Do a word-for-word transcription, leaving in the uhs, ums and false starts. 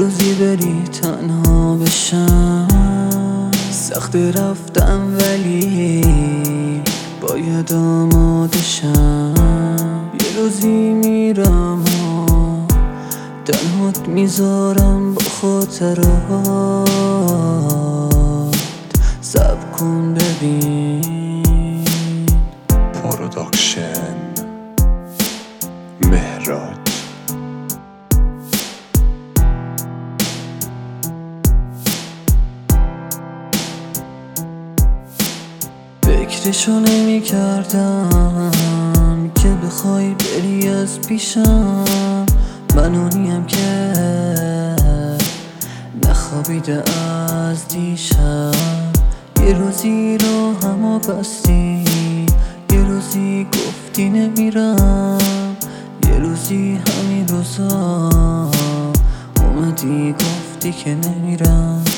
روزی بری تنها بشم، سخت رفتم ولی باید آماده شم. یه روزی میرم و تنهات میذارم با خاطرات، صبر کن ببین. پروداکشن مهراد. فکرشو نمی کردم که بخوای بری از پیشم، من اونیم که نخوابیده از دیشب. یه روزی رو همو بستی، یه روزی گفتی نمیرم، یه روزی همین روزا اومدی گفتی که نمیرم.